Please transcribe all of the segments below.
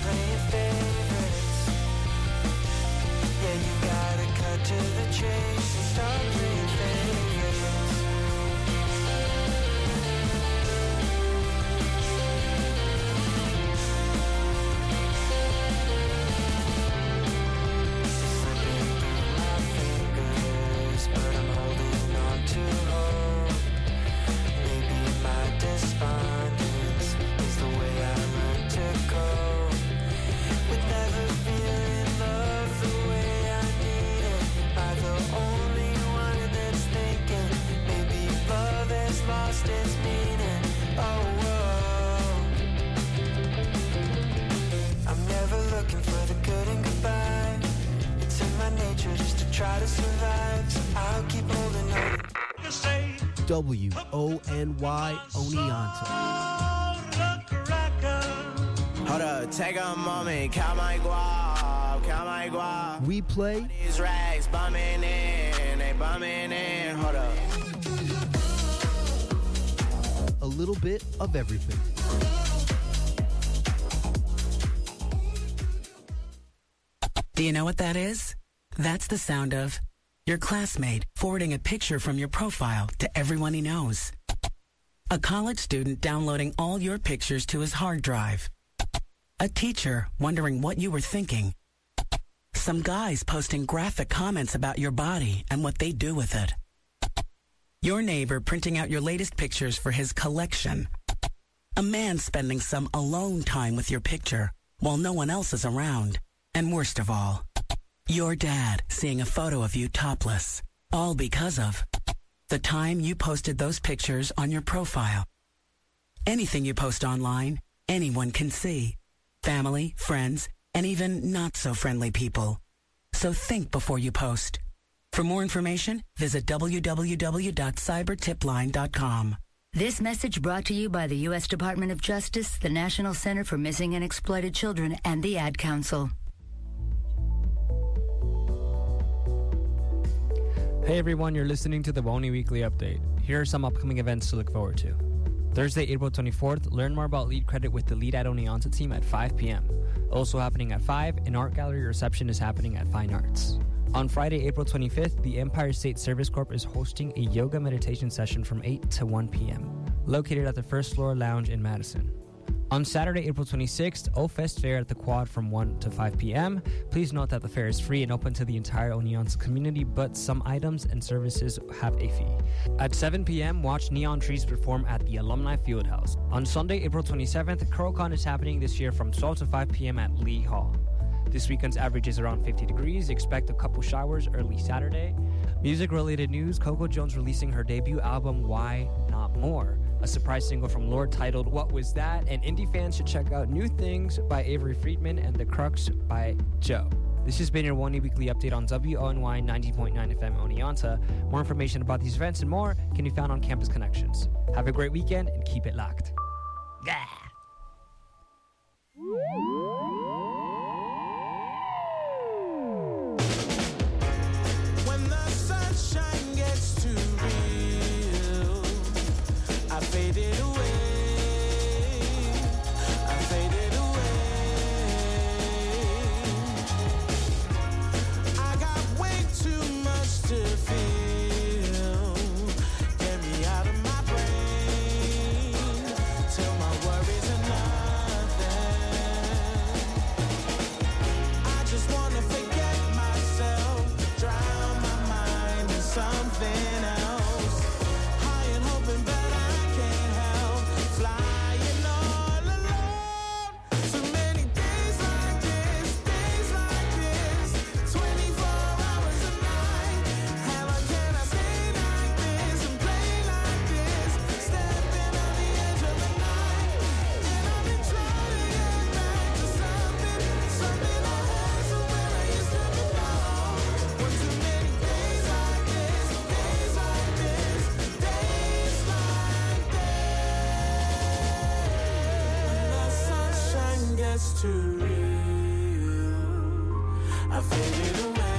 playing favorites. Yeah, you gotta cut to the chase and start playing favorites. Slipping through my fingers, but I'm holding on to hope. Maybe my despondence is the way I learn to cope with never feeling love the way I need it. Am I the only one that's thinking maybe love has lost its meaning? Oh, whoa. I'm never looking for the good and goodbye. It's in my nature just to try to survive, so I'll keep holding on. WONY Oneonta. Hold up, take a moment, count my guap, count my guap. We play These rags bumming in, they bumming in, hold up. a little bit of everything. Do you know what that is? That's the sound of your classmate forwarding a picture from your profile to everyone he knows. A college student downloading all your pictures to his hard drive. A teacher wondering what you were thinking. Some guys posting graphic comments about your body and what they do with it. Your neighbor printing out your latest pictures for his collection. A man spending some alone time with your picture while no one else is around. And worst of all, your dad seeing a photo of you topless, all because of the time you posted those pictures on your profile. Anything you post online, anyone can see. Family, friends, and even not-so-friendly people. So think before you post. For more information, visit www.cybertipline.com. This message brought to you by the U.S. Department of Justice, the National Center for Missing and Exploited Children, and the Ad Council. Hey everyone, you're listening to the WONY Weekly Update. Here are some upcoming events to look forward to. Thursday, April 24th, learn more about Lead Credit with the Lead at Oneonta team at 5 p.m. Also happening at 5, an art gallery reception is happening at Fine Arts. On Friday, April 25th, the Empire State Service Corp is hosting a yoga meditation session from 8 to 1 p.m., located at the First Floor Lounge in Madison. On Saturday, April 26th, O-Fest Fair at the Quad from 1 to 5 p.m. Please note that the fair is free and open to the entire Oneonta community, but some items and services have a fee. At 7 p.m., watch Neon Trees perform at the Alumni Fieldhouse. On Sunday, April 27th, CurlCon is happening this year from 12 to 5 p.m. at Lee Hall. This weekend's average is around 50 degrees. Expect a couple showers early Saturday. Music-related news, Coco Jones releasing her debut album, Why Not More? A surprise single from Lorde titled What Was That? And indie fans should check out New Things by Avery Friedman and The Crux by Joe. This has been your WONY Weekly Update on WONY 90.9 FM Oneonta. More information about these events and more can be found on Campus Connections. Have a great weekend and keep it locked. Yeah. When the sunshine gets too real, I faded away. I faded away. I got way too much to feel. Get me out of my brain till my worries are nothing. I just wanna forget myself, drown my mind in something else. High and hoping, but I can't help flying all alone. Too many days like this, 24 hours a night. How long can I stay like this and play like this? Stepping on the edge of the night, and I've been trying to get back to something I had somewhere I used to belong. One too many days like this, days like this, days like this. When the sunshine gets too real, I faded away.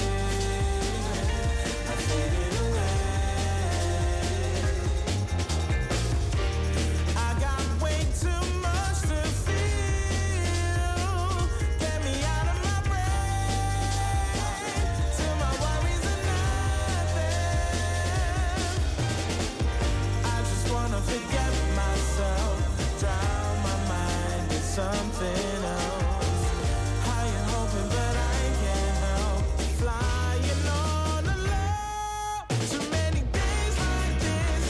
I faded away. I got way too much to feel. forget myself, drown my mind in something else. High and hoping, but I can't help flying all alone. Too many days like this,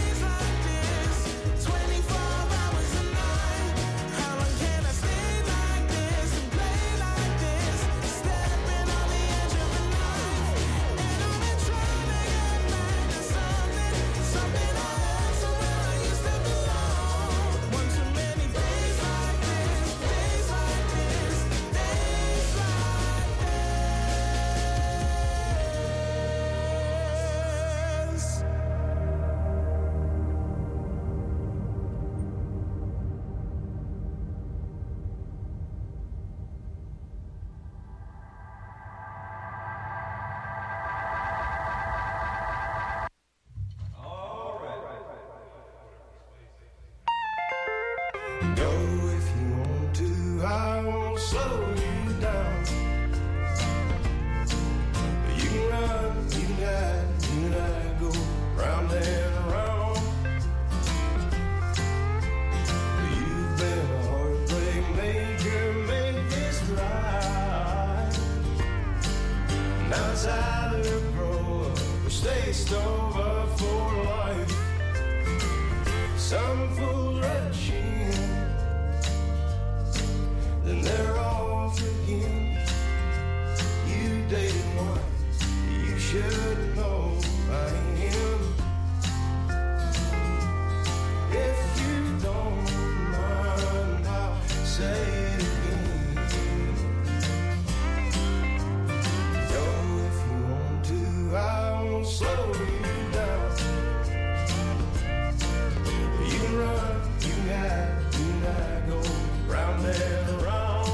24 hours a night. How long can I stay like this and play like this? Stepping on the edge of a knife, and I've been trying to get back to something I had, somewhere I used to belong. One too many days like this, days like this, days like this. Go if you want to, I won't slow you down. You can run, you can hide, you and I go round and around. You've been a heartbreak maker, make this right. Now it's either grow up or stay stove up for life. Some fools rush in, then they're off again. You dated one, you should know I am. If you don't mind, I'll say it again. Go if you want to, I won't slow you down. You can run, you can hide, you and I go round and around.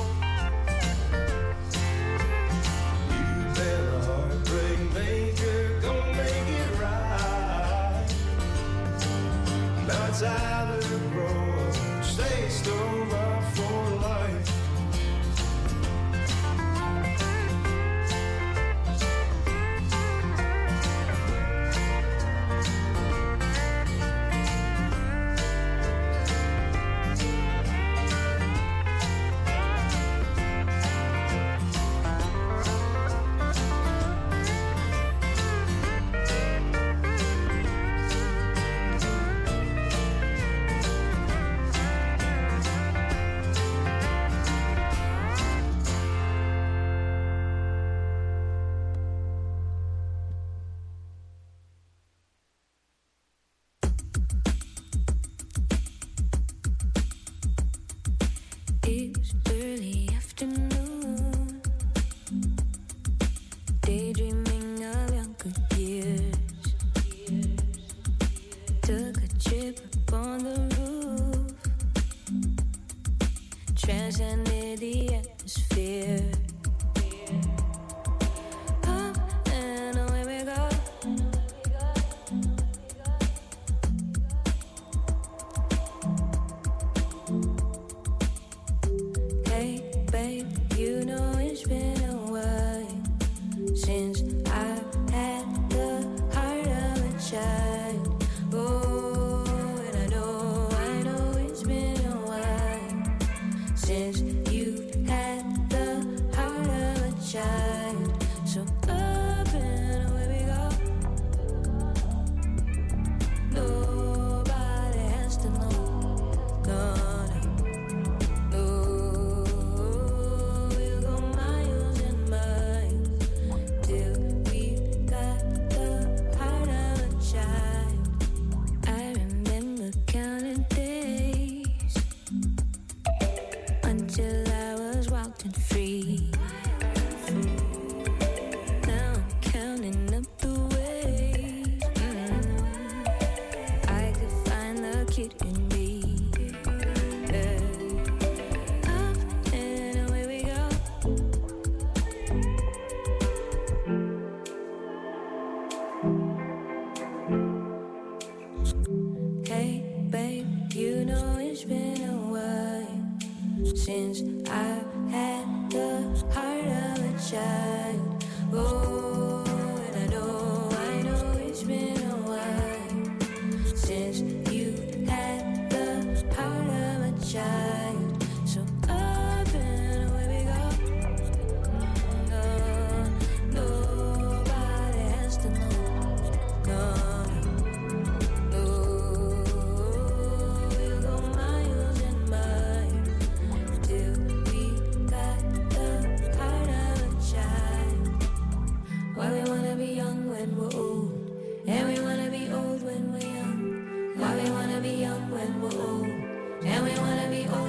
You've been a heartbreak maker, gonna make it right. Now it's either grow up, stay stove up for life. It was early afternoon, daydreaming of younger years. Took a trip up on the roof, transcended the atmosphere. Up and away we go. Hey, babe, you know it's been a while since I had the heart of a child. Oh, and I know it's been a while since you had the heart of a child. So up and away we go. Nobody has to know. No, no. We'll go miles and miles till we got the heart of a child. I remember counting days until I was wild and free. Now I'm counting up the ways I could find the kid in me. Up and away we go. Hey, babe, you know it's been a while since I had the heart of a child. Oh, and I know it's been a while since you child. So up and away we go. No, nobody has to know. No, we'll go miles and miles till we got the heart of a child. Why we wanna be young when we're old, and we wanna be old when we're young. Why we wanna be young when we're old, and we wanna be old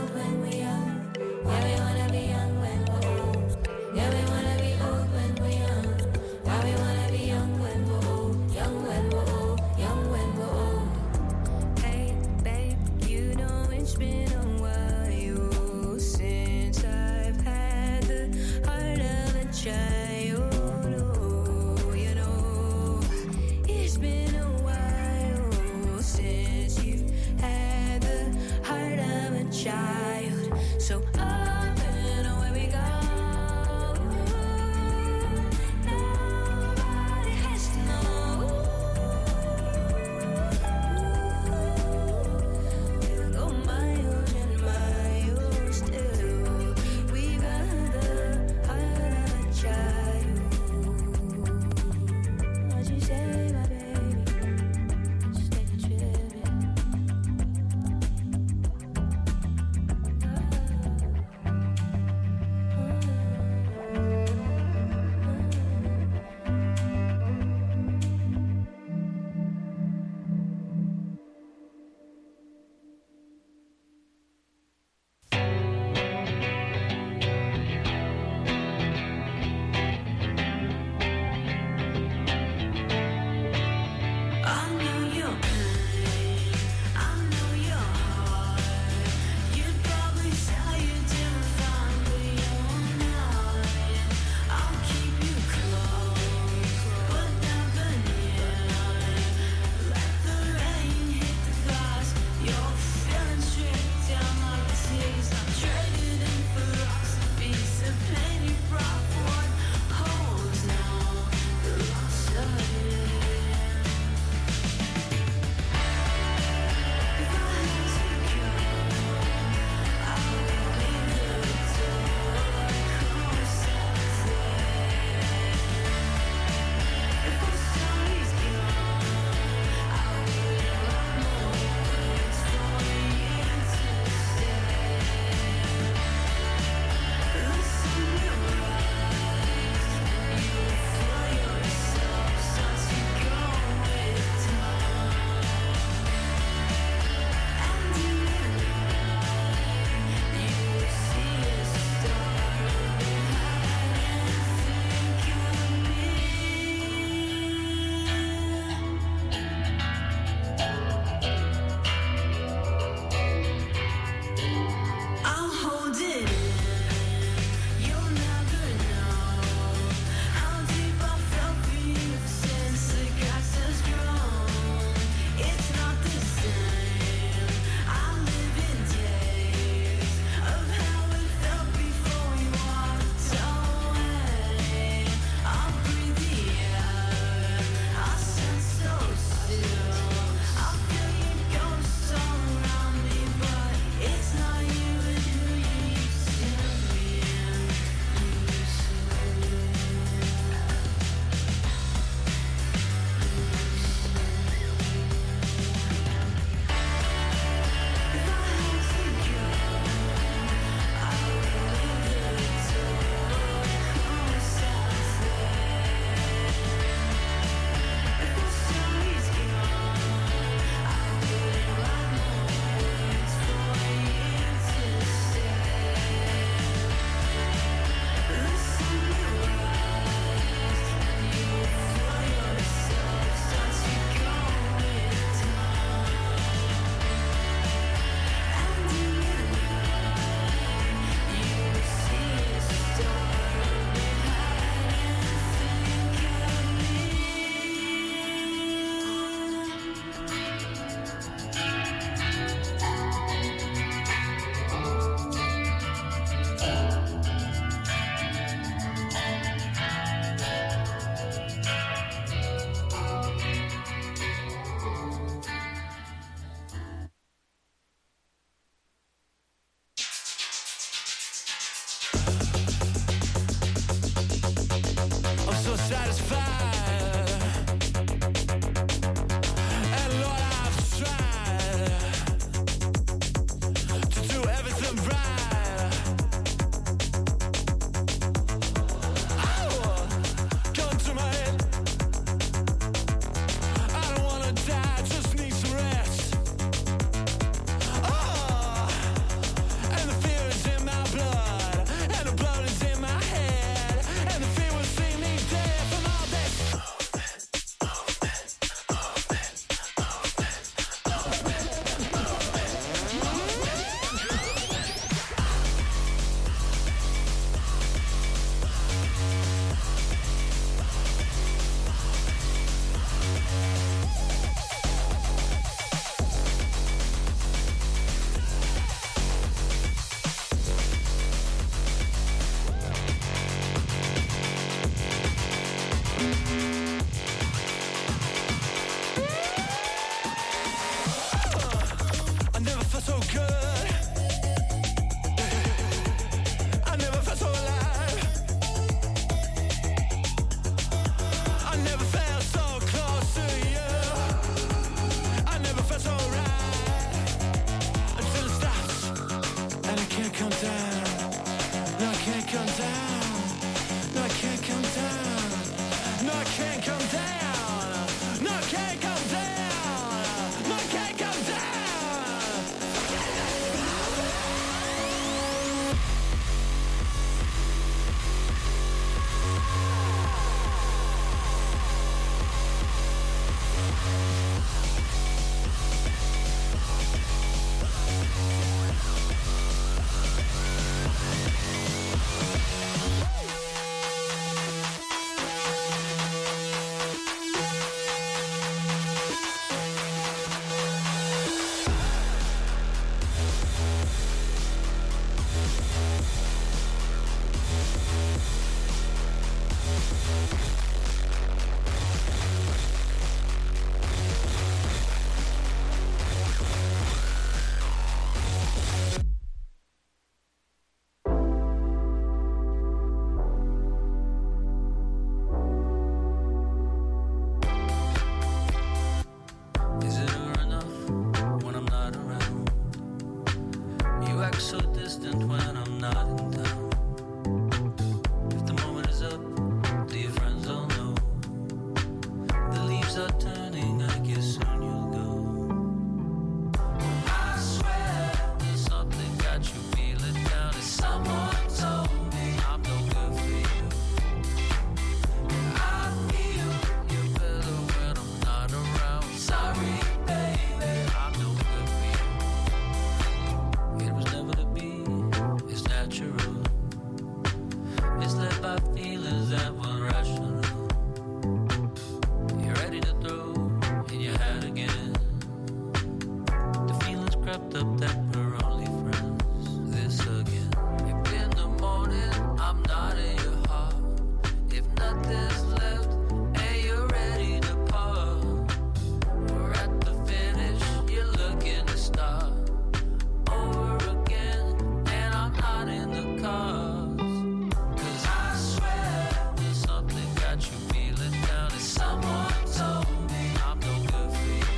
wrapped up that we're only friends. This again. If in the morning I'm not in your heart, if nothing's left and you're ready to part, we're at the finish, you're looking to start over again, and I'm not in the cars. 'Cause I swear there's something got you feeling down, and someone told me I'm no good for you.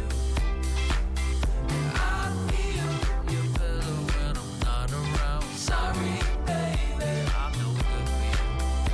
I feel you better when I'm not around. Sorry, baby, I'm no good for you.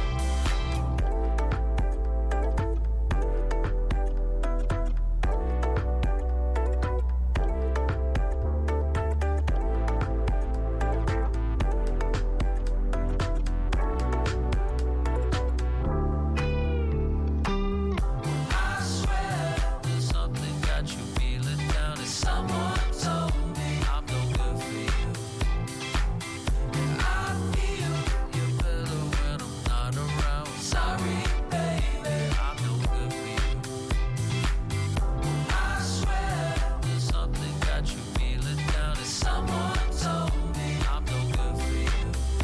I swear there's something got you feeling down, and someone told me I'm no good for you. I feel you better when I'm not around. Sorry, baby, I'm no good for you. I swear there's something got you feeling down, and someone told me I'm no good for you.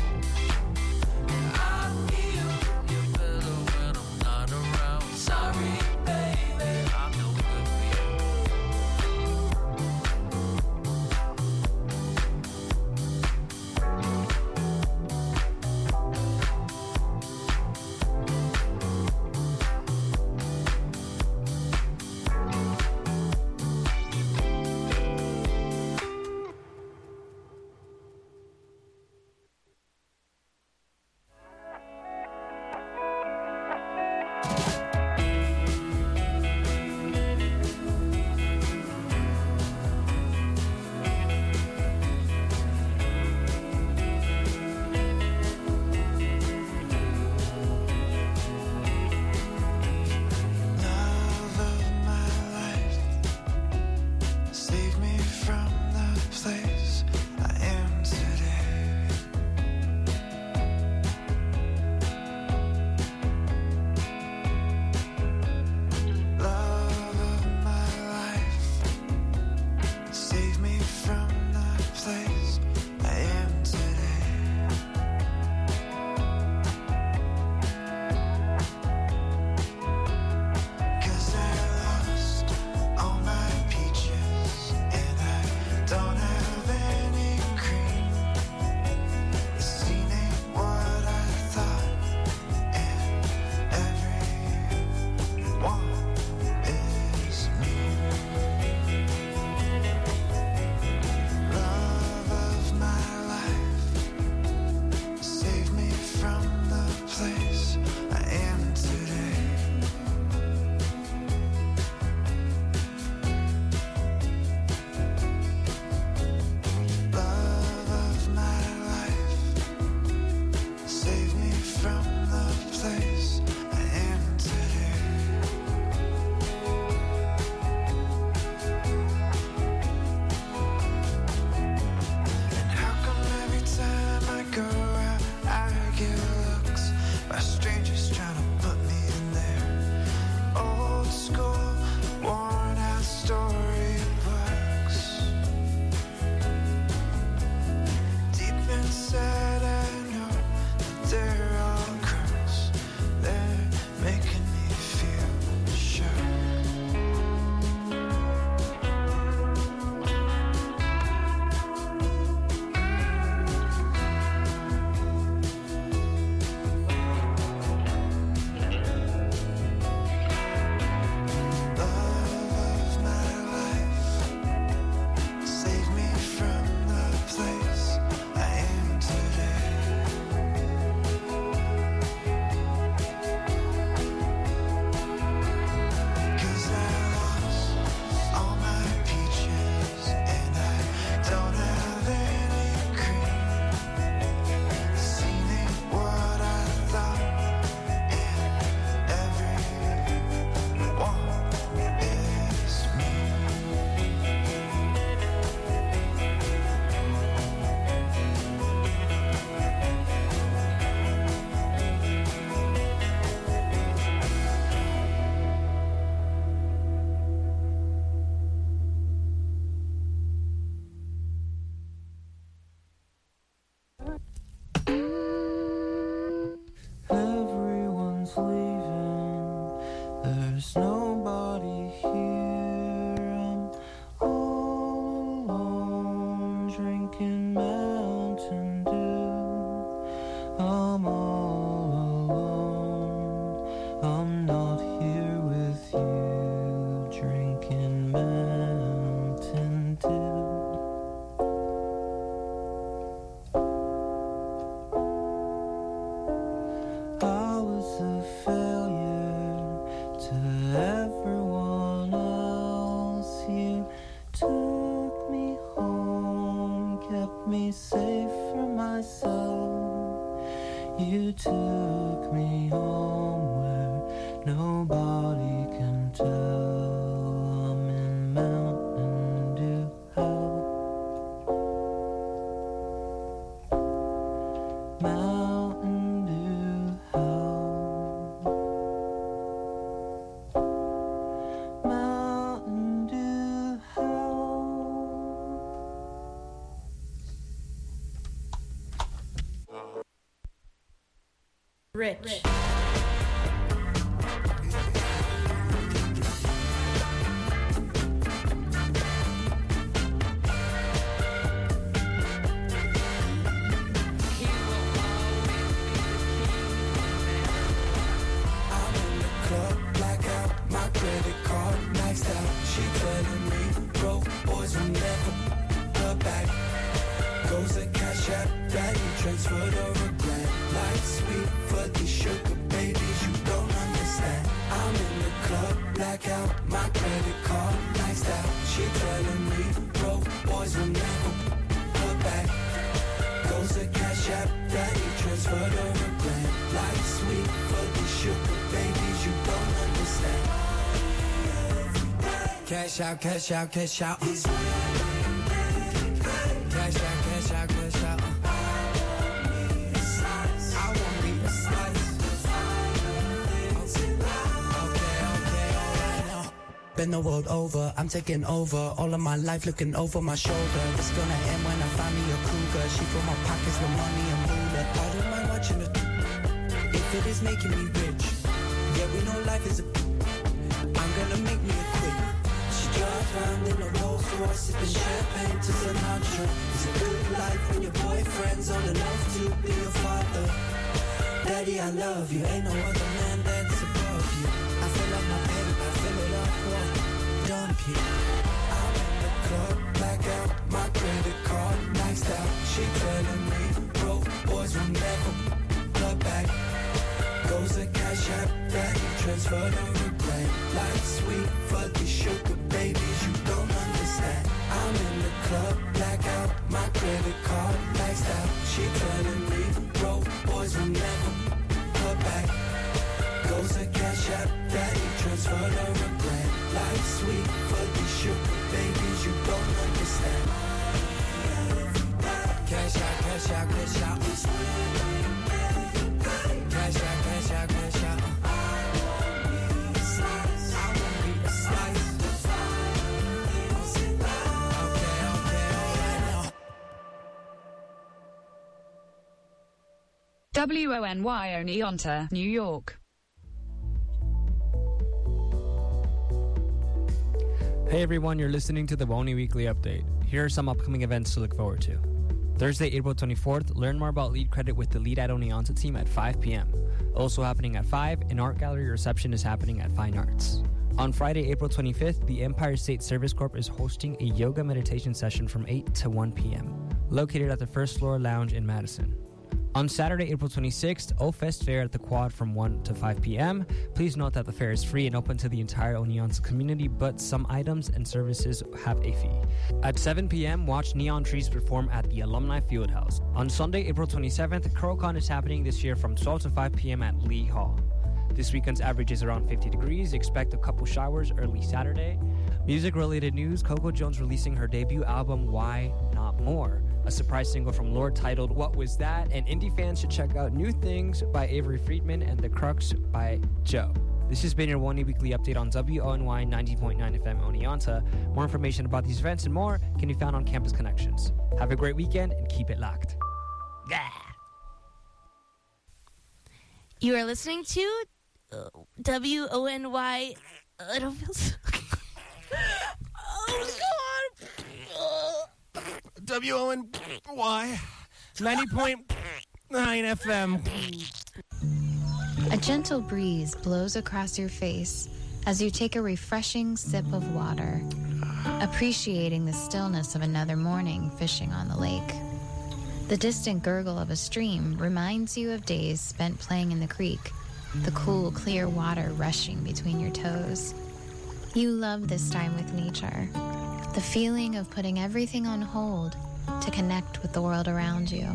I feel you better when I'm not around. Sorry, baby, I'm no good for you. Love of my life, save me from the place I am today. Love of my life, save me from the place I am today. 'Cause I lost all my peaches and I drinking Mountain Dew. I'm all alone. I'm not here with you, drinking Mountain Dew. I was a failure to everyone else. You took me home, kept me safe from myself. You took me home where nobody can tell. I'm in Mountain Dew hell. Mountain Dew hell. Mountain Dew hell. Rich. Club, blackout, my credit card maxed out. She telling me broke boys will never her back. Goes a cash app, value transfer to a grand. Life sweet for these sugar babies, you don't understand. I'm in the club, blackout, my credit card maxed out. She telling me broke boys will never her back. Goes a cash app, value transfer to a grand. Life sweet for these sugar babies, you don't understand. Cash out, cash out, cash out. Cash out, cash out, cash out. I want me a slice. Okay, alright now. Been the world over, I'm taking over. All of my life looking over my shoulder. It's gonna end when I find me a cougar. She fill my pockets with money and moolah. I don't mind watching it if it is making me rich. Yeah, we know life is a I'm gonna make me a quick. She drives round in a Rolls Royce, sipping champagne to Sinatra. It's a good life when your boyfriend's old enough to be your father. Daddy, I love you. Ain't no other man that's above you. I fill up my paper, I fill it up, what? Dump you. I'm in the club, blackout, my credit card maxed out. She telling me broke boys will never her back. Goes a cash app, value transfer to a grand. Life sweet for these sugar babies, you don't understand. I'm in the club, blackout, my credit card maxed out. She telling me broke boys will never her back. Goes a cash app, value transfer to a grand. Life sweet for these sugar babies, you don't understand. Cash out, cash out, cash out. Cash out, cash out, cash out. I want me a slice. Okay, alright now. WONY Oneonta, New York. Hey everyone, you're listening to the WONY Weekly Update. Here are some upcoming events to look forward to. Thursday, April 24th, learn more about Lead Credit with the Lead at Oneonta team at 5 p.m. Also happening at 5, an art gallery reception is happening at Fine Arts. On Friday, April 25th, the Empire State Service Corp is hosting a yoga meditation session from 8 to 1 p.m., located at the First Floor Lounge in Madison. On Saturday, April 26th, O-Fest Fair at the Quad from 1 to 5 p.m. Please note that the fair is free and open to the entire Oneonta community, but some items and services have a fee. At 7 p.m., watch Neon Trees perform at the Alumni Fieldhouse. On Sunday, April 27th, CurlCon is happening this year from 12 to 5 p.m. at Lee Hall. This weekend's average is around 50 degrees. Expect a couple showers early Saturday. Music-related news, Coco Jones releasing her debut album, Why Not More? A surprise single from Lorde titled What Was That? And indie fans should check out New Things by Avery Friedman and The Crux by Joe. This has been your WONY Weekly Update on WONY 90.9 FM Oneonta. More information about these events and more can be found on Campus Connections. Have a great weekend and keep it locked. Yeah. You are listening to WONY. I don't feel so... Oh, God. WONY 90.9 FM. A gentle breeze blows across your face as you take a refreshing sip of water, appreciating the stillness of another morning fishing on the lake. The distant gurgle of a stream reminds you of days spent playing in the creek, the cool, clear water rushing between your toes. You love this time with nature, the feeling of putting everything on hold to connect with the world around you.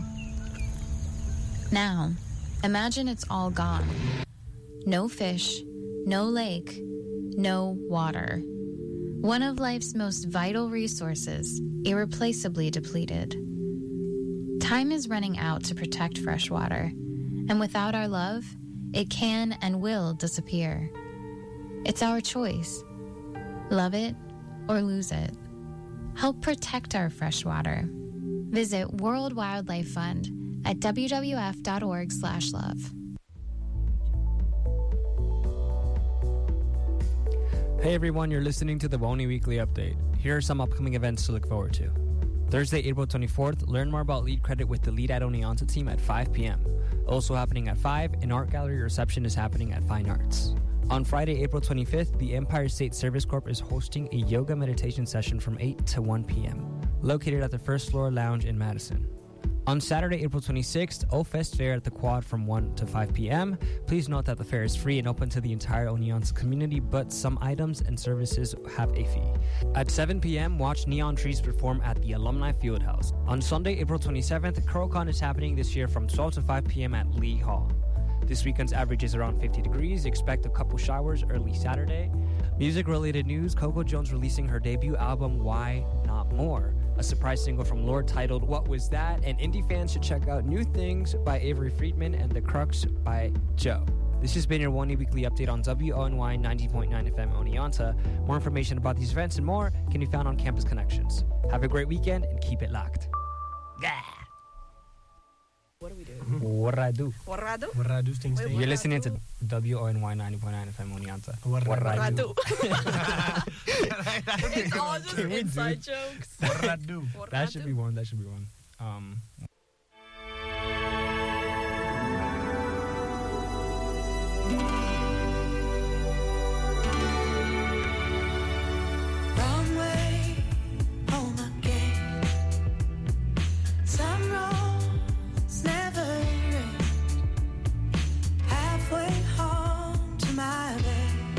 Now, imagine it's all gone. No fish, no lake, no water. One of life's most vital resources, irreplaceably depleted. Time is running out to protect fresh water, and without our love, it can and will disappear. It's our choice. Love it or lose it. Help protect our fresh water. Visit World Wildlife Fund at wwf.org/love. Hey everyone, you're listening to the WONY Weekly Update. Here are some upcoming events to look forward to. Thursday, April 24th, learn more about Lead Credit with the Lead at Oneonta team at 5 p.m. Also happening at 5, an art gallery reception is happening at Fine Arts. On Friday, April 25th, the Empire State Service Corp is hosting a yoga meditation session from 8 to 1 p.m., located at the First Floor Lounge in Madison. On Saturday, April 26th, O-Fest Fair at the Quad from 1 to 5 p.m. Please note that the fair is free and open to the entire Oneonta community, but some items and services have a fee. At 7 p.m., watch Neon Trees perform at the Alumni Fieldhouse. On Sunday, April 27th, CurlCon is happening this year from 12 to 5 p.m. at Lee Hall. This weekend's average is around 50 degrees. Expect a couple showers early Saturday. Music-related news, Coco Jones releasing her debut album, Why Not More? A surprise single from Lorde titled What Was That? And indie fans should check out New Things by Avery Friedman and The Crux by Joe. This has been your WONY Weekly Update on WONY 90.9 FM Oneonta. More information about these events and more can be found on Campus Connections. Have a great weekend and keep it locked. Yeah. What do we do? What I do? What I do? What I do things. You're listening to WONY 90.9 FM Oneonta. What I do? It's all just inside jokes. What I do? That should be one. That should be one. Wrong way, home again. Some roads never end. Halfway home to my bed.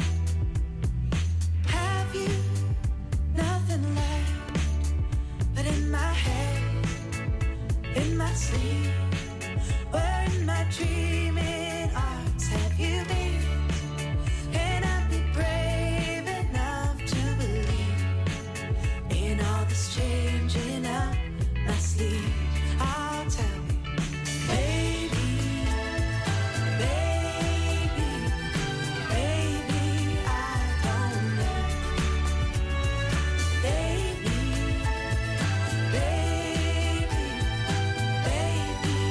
Have you nothing left but in my head, in my sleep? Where in my dreaming arts have you been? Can I be brave enough to believe in all this changing up my sleeve? I'll tell you, baby, baby, baby, I don't know. Baby, baby, baby,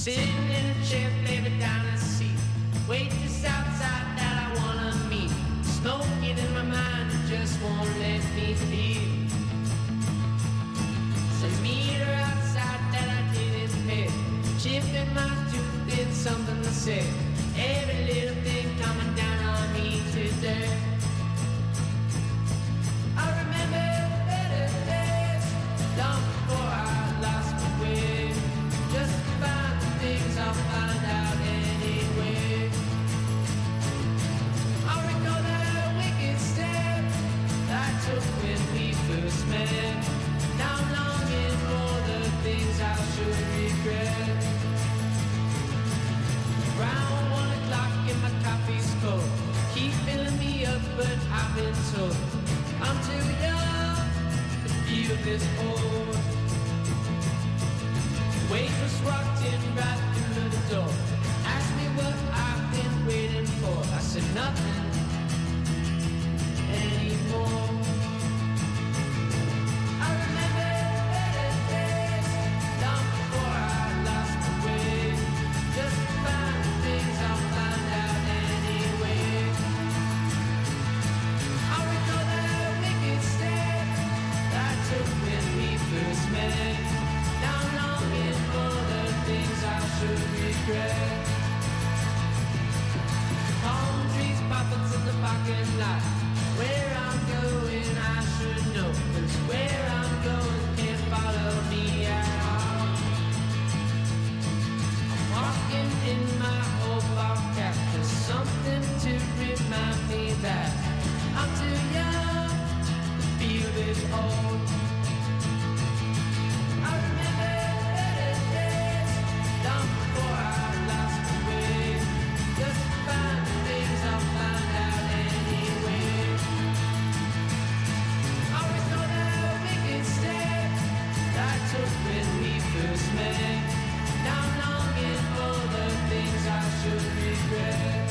Sitting in a chair, baby, down the seat. Waitress outside that I wanna meet. Smoking in my mind, just won't let me be. Some meter outside that I didn't pay. Chip in my tooth did something to say. Every little thing coming down on me today. I remember better days, long before I lost my way. Just to find the things I'll find out anyway. I recall that wicked step I took when we first met. Now I'm longing for the things I should regret. Around 1 o'clock and my coffee's cold. Keep filling me up, but I've been told I'm too young to feel this old. Waitress walked in right through the door. Asked me what I've been waiting for. I said nothing anymore. I remember better days, long before I lost my way. Just to find the things I'll find out anyway. I recall that wicked step I took when we first met. Now I'm longing for the things I should regret. Palm trees, puppets in the parking lot. Where I'm going I should know, 'cause where I'm going can't follow me at all. I'm walking in my old ball cap, just something to remind me that I'm too young to feel this old. I remember better days, long before I lost my way. Just to find the things I'll find out anyway. I recall that wicked step I took when we first met. Now I'm longing for the things I should regret.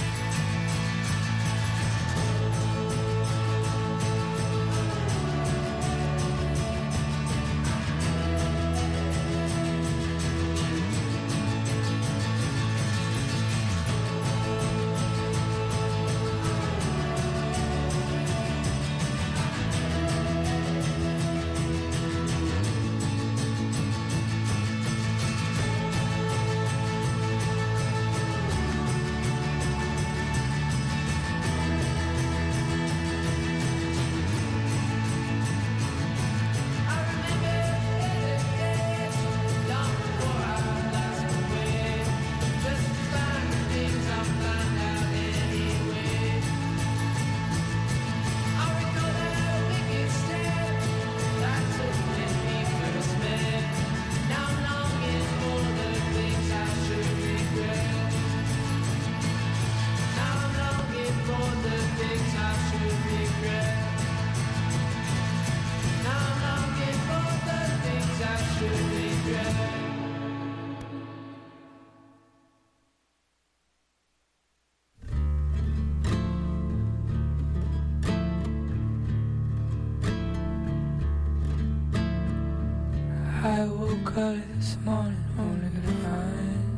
I woke up this morning only to find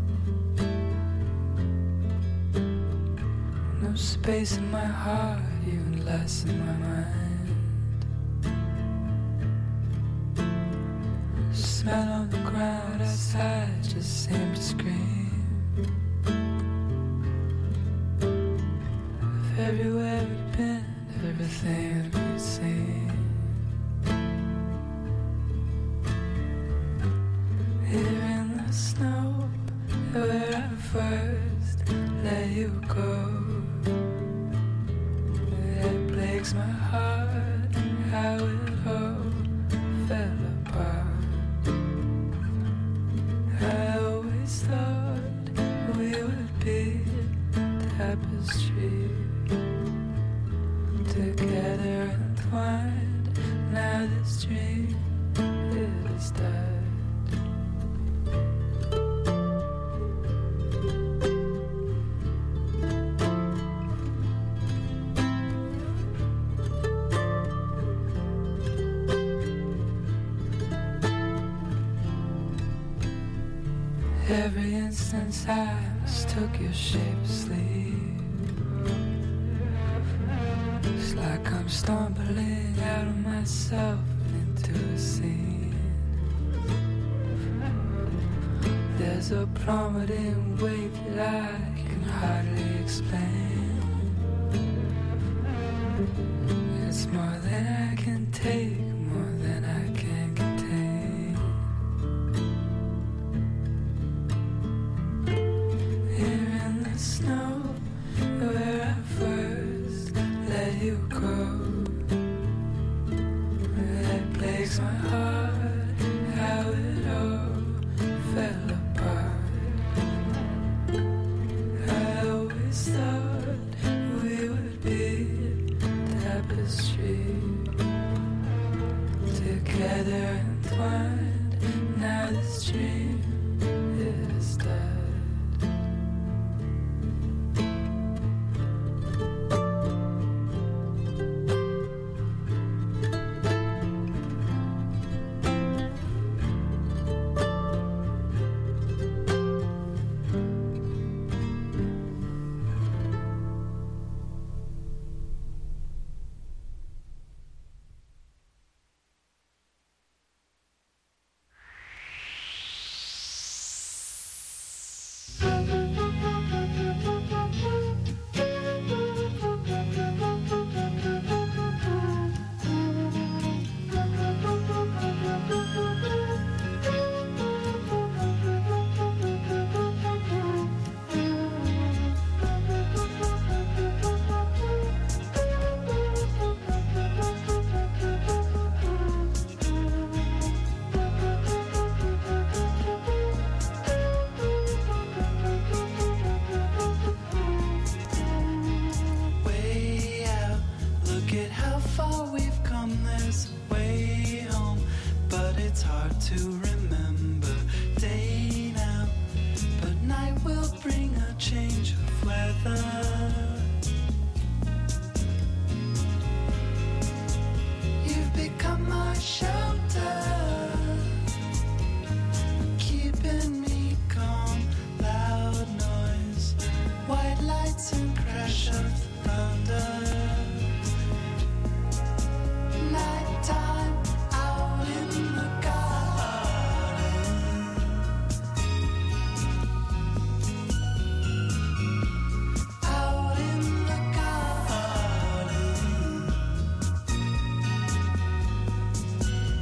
no space in my heart, even less in my mind. The smell on the ground outside just seemed to scream of everywhere we'd been, of everything that we'd seen. Here in the snow, where I first let you go, it breaks my heart how it all fell apart. I always thought we would be tapestry, together entwined. Now this dream is dead. Every instance I mistook your shape asleep. It's like I'm stumbling out of myself into a scene. There's a plummeting weight that I can hardly explain. It's more than I can take, more than I can contain. Here in the snow, where I first let you go, that breaks my heart, how it all fell apart. I always thought we would be tapestry, together entwined. Now this dream is dead. Way out, look at how far we've come. There's a way home, but it's hard to remember day now. But night will bring a change of weather. You've become my shelter, keeping me calm. Loud noise, white lights and crash of thunder. Nighttime out in the garden. Out in the garden.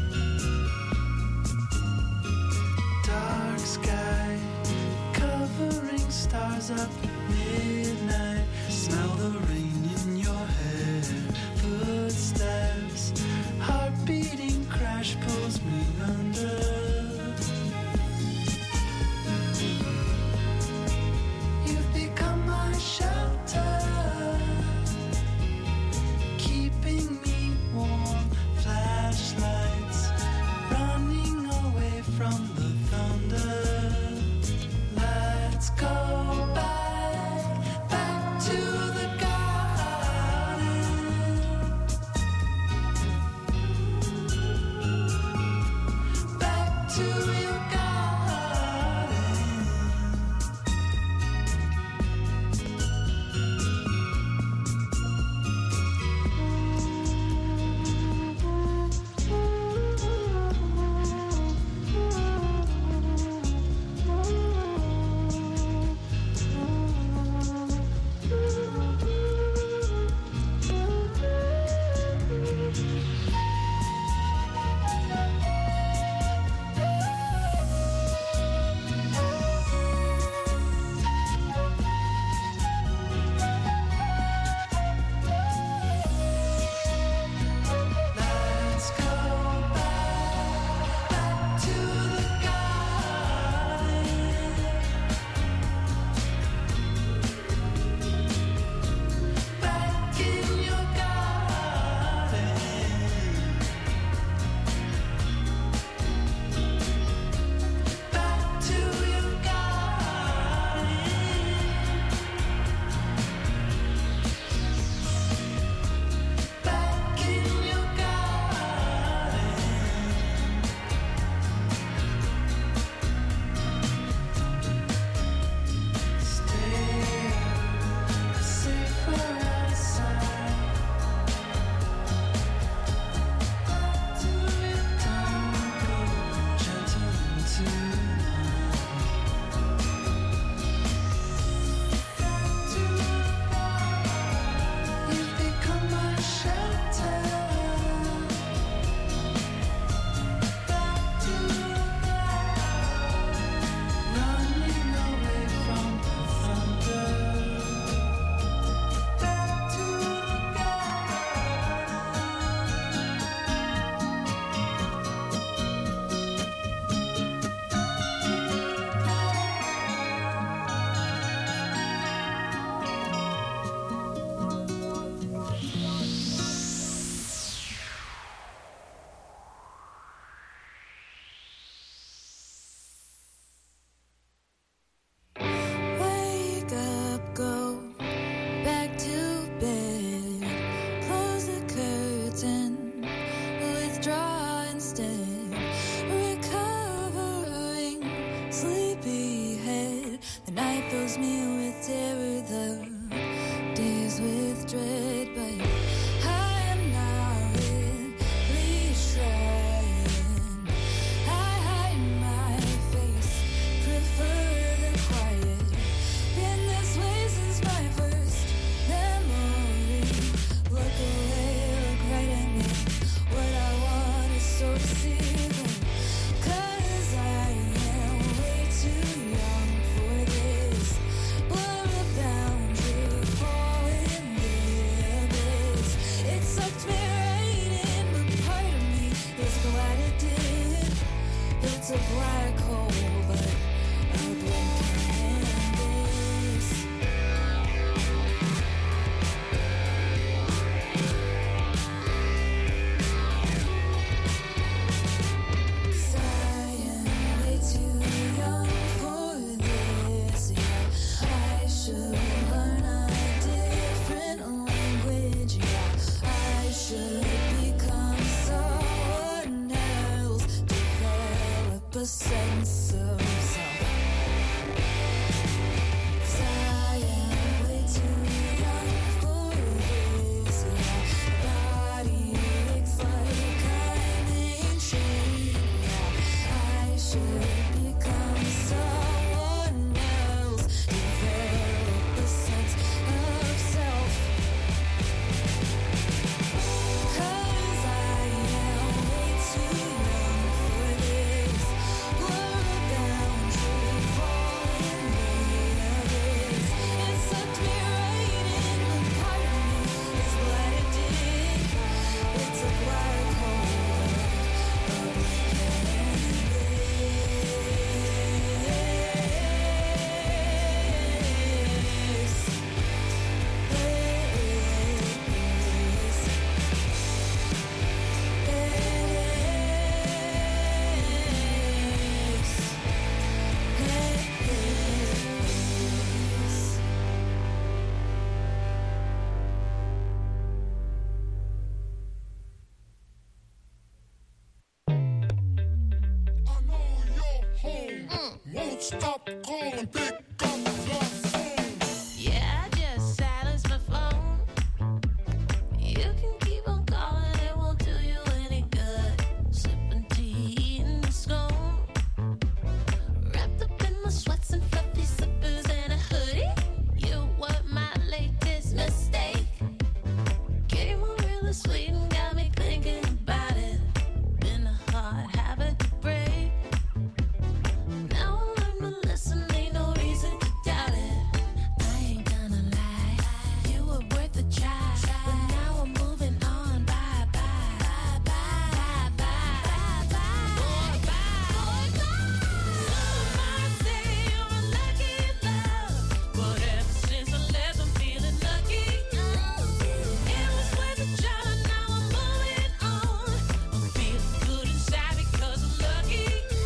stop calling, pick up the phone. Yeah, I just silenced my phone. You can keep on calling, it won't do you any good. Sipping tea, eating the scone. Wrapped up in my sweats and fluffy slippers and a hoodie. You were my latest mistake. Came on really sweet and got me thinking about it. Been a hard habit to break. Now I learn to listen, ain't no reason to doubt it. I ain't gonna lie, you were worth a try. But now I'm moving on, bye bye, bye bye, bye bye, bye bye, bye bye. Some might say you're unlucky in love, but ever since I left, I'm feeling lucky. It was worth a try, but now I'm moving on. I'm feeling good inside because I'm lucky.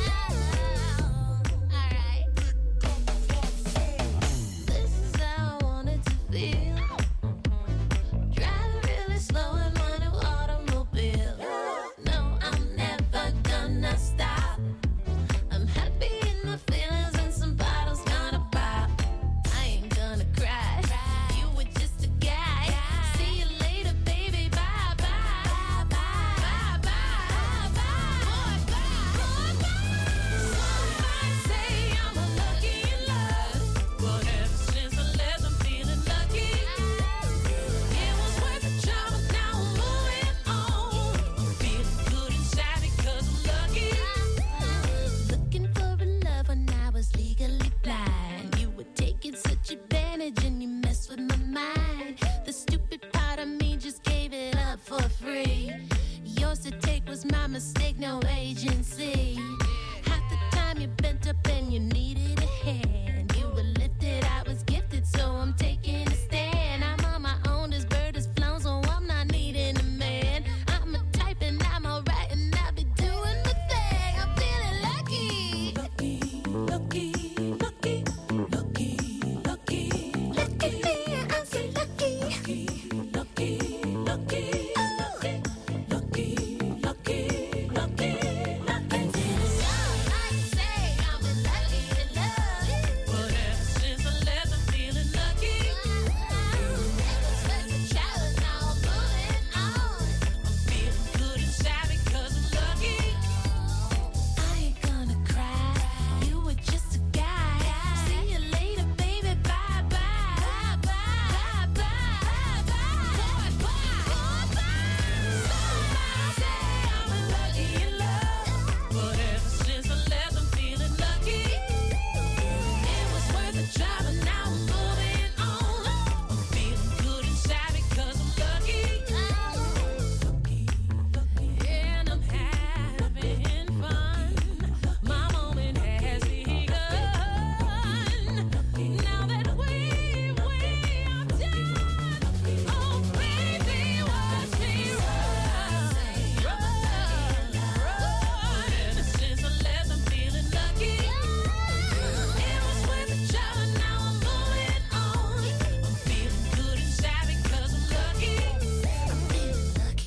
Alright. This is how I wanted to feel. Driving really slow in my new automobile. No, I'm never gonna stop. I'm happy in my feelings and some bottles gonna pop. I ain't gonna cry. You were just a guy. See you later, baby. Bye bye. Bye bye. Bye bye. Bye bye. Some might say I'm unlucky in love, but ever since I left, I'm feeling lucky. It was worth a try, but now I'm moving on. I'm feeling good inside because I'm lucky. Looking for a love when I was legally blind. You were taking such advantage and you messed with my mind. The stupid part of me just gave it up for free. Yours to take was my mistake, no agency. Half the time you bent up and you needed a hand. You were lifted, I was gifted, so I'm taking a stand. I'm on my own, this bird is flown, so I'm not needing a man. I'm a type and I'm alright and I'll be doing the thing. I'm feeling lucky. Lucky, lucky, lucky, lucky, lucky. Look at me, I'm so lucky. Lucky, lucky, lucky. Lucky, lucky, lucky, lucky. Some might say I'm unlucky in love, but ever since I left, I'm feeling lucky. It was worth a try, but now I'm moving on. I'm feeling good inside because I'm lucky. I ain't gonna cry. You were just a guy. See you later, baby. Bye bye, bye bye, bye bye, bye bye, bye. Some might say I'm unlucky in love, but ever since I left, I'm feeling lucky. It was worth a try, but now I'm moving on. I'm feeling good inside because I'm lucky. Lucky, lucky, and I'm having fun. My moment has begun. Now that we are done, oh baby, watch me run, run, run. Ever since I left, I'm feeling lucky. It was worth a try, but now I'm moving on. I'm feeling good inside because I'm lucky. I'm feeling lucky.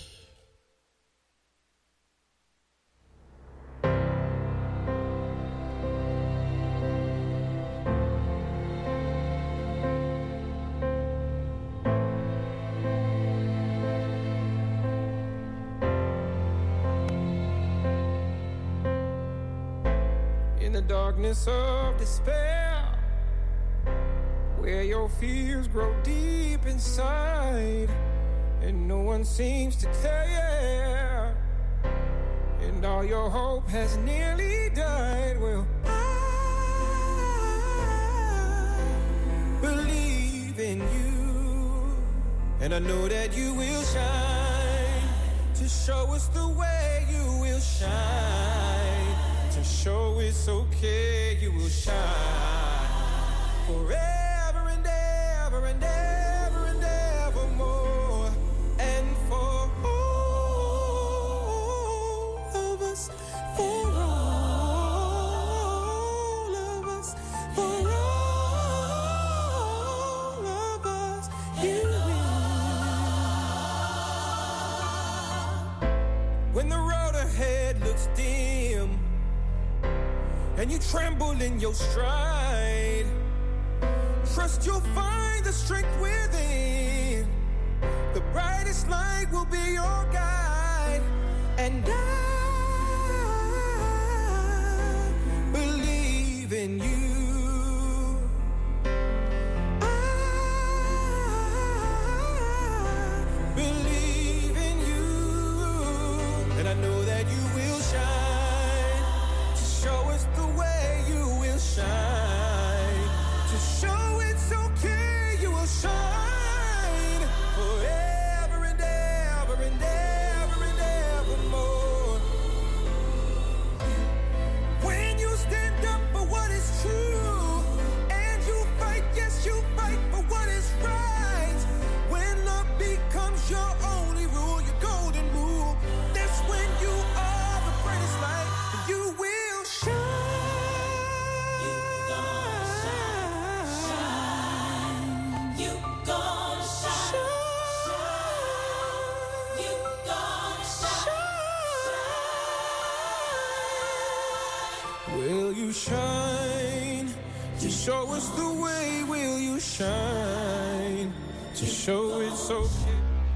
In the darkness of despair, where your fears grow deep inside, and no one seems to care, and all your hope has nearly died. Well, I believe in you, and I know that you will shine to show us the way. You will shine to show it's okay. You will shine forever and ever and ever and evermore, and for all of us, for all of us, for all of us, you will. When the road ahead looks dim and you tremble in your stride. Trust you'll find the strength within. The brightest light will be your guide. And I believe in you. I believe in you. And I know that you will shine. To show us the way you will shine. To show it's okay, you will shine. Forever and ever and ever and evermore. When you stand up for what is true, and you fight, yes, you fight for what is right. When love becomes your only rule, your golden rule, that's when you are the brightest light, and you will shine. You gonna shine. You gonna shine. You gonna shine. Will you shine? To show us the way, will you shine? To show it's okay.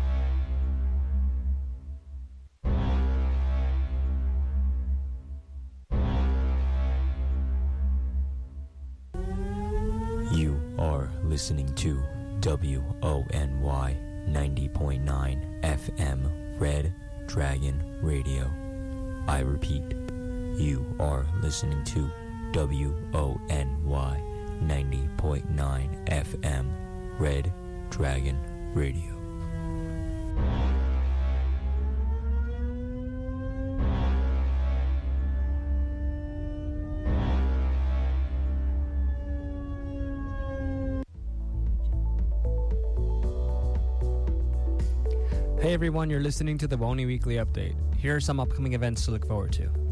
You are listening to WONY 90.9 FM Red Dragon Radio. I repeat, you are listening to WONY 90.9 FM Red Dragon Radio. Hey everyone, you're listening to the WONY Weekly Update. Here are some upcoming events to look forward to.